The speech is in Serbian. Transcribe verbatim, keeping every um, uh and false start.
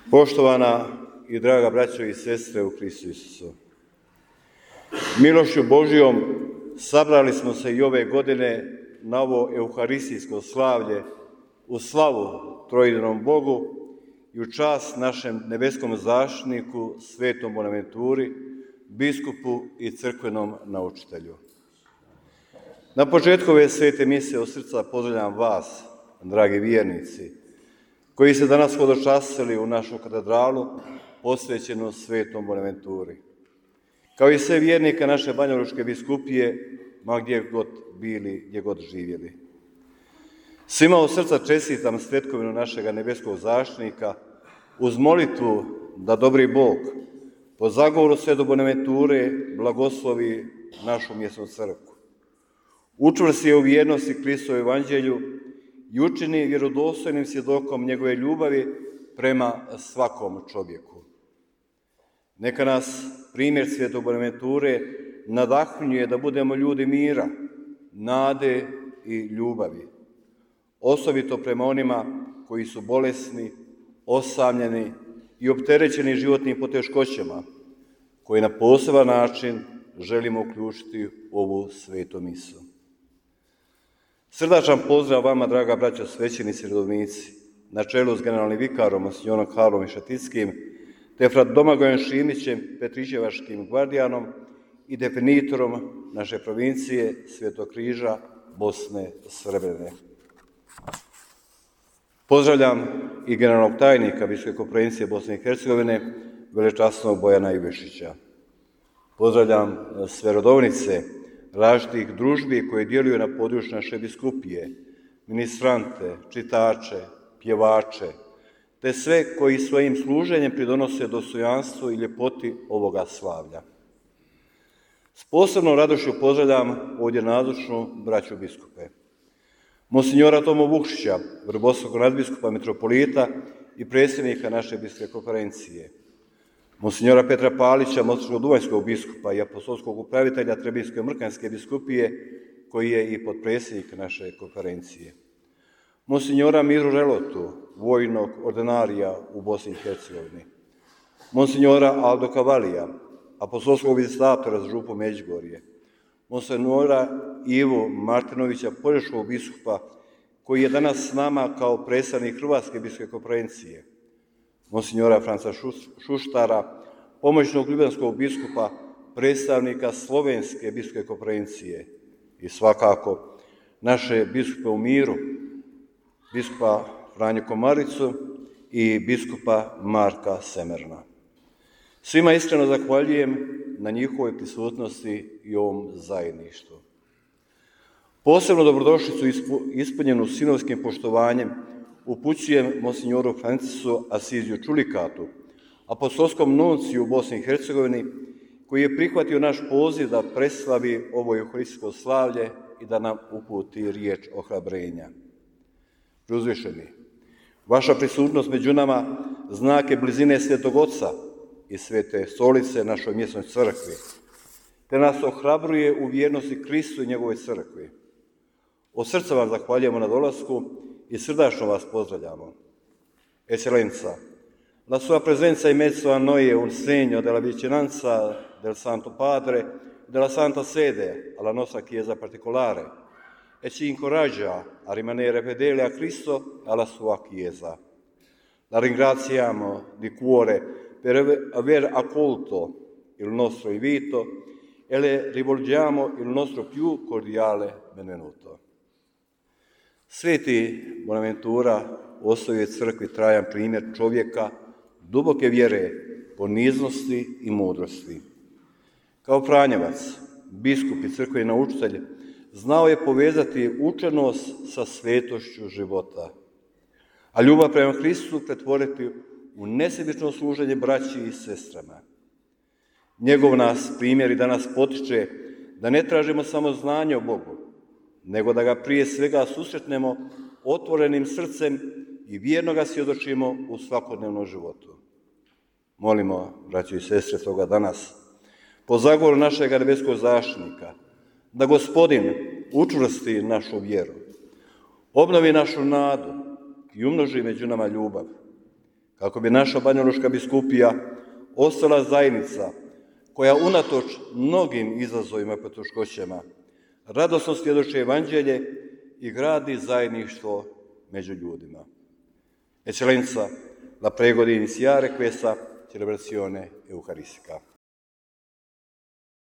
Poštovana i draga braćo i sestre u Kristu Isusu, milošću Božjom sabrali smo se i ove godine na ovo euharistijsko slavlje u slavu trojedinom Bogu i u čast našem nebeskom zaštitniku, svetom Bonaventuri, biskupu i crkvenom naučitelju. Na početku ove svete mise od srca pozdravljam vas, dragi vjernici, koji se danas hodočastili u našu katedralu posvećenu svetom Bonaventuri. Kao i sve vjernike naše banjalučke biskupije, ma gdje god bili, gdje god živjeli. Svima od srca čestitam svetkovinu našega nebeskog zaštitnika uz molitvu da dobri Bog po zagovoru svete Bonaventure blagoslovi našu mjesnu crkvu. Učvrsti je u vjernosti Kristovu evanđelju i učini vjerodostojnim svjedokom njegove ljubavi prema svakom čovjeku. Neka nas primjer svete Bonaventure nadahnjuje da budemo ljudi mira, nade i ljubavi, osobito prema onima koji su bolesni, osamljeni i opterećeni životnim poteškoćama, koji na poseban način želimo uključiti u ovu svetu misu. Srdačan pozdrav vama, draga braćo svećenici i redovnici, na čelu s generalnim vikarom, monsignorom Karlom Šatickim, te frat Domagojem Šimićem, Petričevačkim gvardijanom i definitorom naše provincije Svetog križa Bosne Srebrene. Pozdravljam i generalnog tajnika Biskupske konferencije Bosne i Hercegovine, velečasnog Bojana Ivešića. Pozdravljam sve rodovnice različitih družbi koje djeluju na području naše biskupije, ministrante, čitače, pjevače, te sve koji svojim služenjem pridonose dostojanstvu i ljepoti ovoga slavlja. S posebnom radošću pozdravljam ovdje nazočnu braću biskupe. Monsignora Tomu Vukšića, vrbovskog nadbiskupa, mitropolita i predsjednika naše biskupske konferencije. Monsignora Petra Palića, mostičkog duvanjskog biskupa i apostolskog upravitelja Trebinjske mrkanjske biskupije, koji je i potpredsjednik naše konferencije. Monsignora Miru Relotu, vojnog ordinarija u Bosni i Hercegovini. Monsignora Aldo Kavalija, apostolskog vizitatora za župu Međugorje. Monsignora Ivu Martinovića, požeškog biskupa, koji je danas s nama kao predstavnik Hrvatske biskupske konferencije. Monsignora Franca Šuštara, pomoćnog ljubljanskog biskupa, predstavnika Slovenske biskupske konferencije i svakako naše biskupe u miru, biskupa Franju Komaricu i biskupa Marka Semerna. Svima iskreno zahvaljujem na njihovoj prisutnosti i ovom zajedništvu. Posebno dobrodošlicu ispunjenu sinovskim poštovanjem upućujem monsignoru Francisu Asiziju Čulikatu, apostolskom nunciju u Bosni i Hercegovini, koji je prihvatio naš poziv da preslavi ovo euharistijsko slavlje i da nam uputi riječ ohrabrenja. Preuzvišeni, vaša prisutnost među nama znak je blizine Svetog Oca i Svete Stolice našoj mjesnoj crkvi, te nas ohrabruje u vjernosti Kristu i njegovoj crkvi. Od srca vam zahvaljujemo na dolasku i srdačno vas pozdravljamo. Eccellenza, la sua presenza in mezzo a noi è un segno della vicinanza del Santo Padre e della Santa Sede alla nostra Chiesa particolare e ci incoraggia a rimanere fedeli a Cristo e alla sua Chiesa. La ringraziamo di cuore per aver accolto il nostro invito e le rivolgiamo il nostro più cordiale benvenuto. Sveti Bonaventura ostavio je crkvi trajan primjer čovjeka duboke vjere, poniznosti i mudrosti. Kao Franjevac, biskup i crkveni naučitelj, znao je povezati učenost sa svetošću života, a ljubav prema Hristu pretvoriti u nesebično služenje braći i sestrama. Njegov nas primjer i danas potiče da ne tražimo samo znanje o Bogu, nego da ga prije svega susretnemo otvorenim srcem i vjerno ga svjedočimo u svakodnevnom životu. Molimo, braći i sestre, toga danas, po zagovoru našeg nebeskog zaštitnika, da Gospodin učvrsti našu vjeru, obnovi našu nadu i umnoži među nama ljubav, kako bi naša banjaluška biskupija ostala zajednica koja unatoč mnogim izazovima i poteškoćama radosno svjedoči evanđelje i gradi zajedništvo među ljudima. Eccellenza, la prego di iniziare questa celebrazione eucaristica.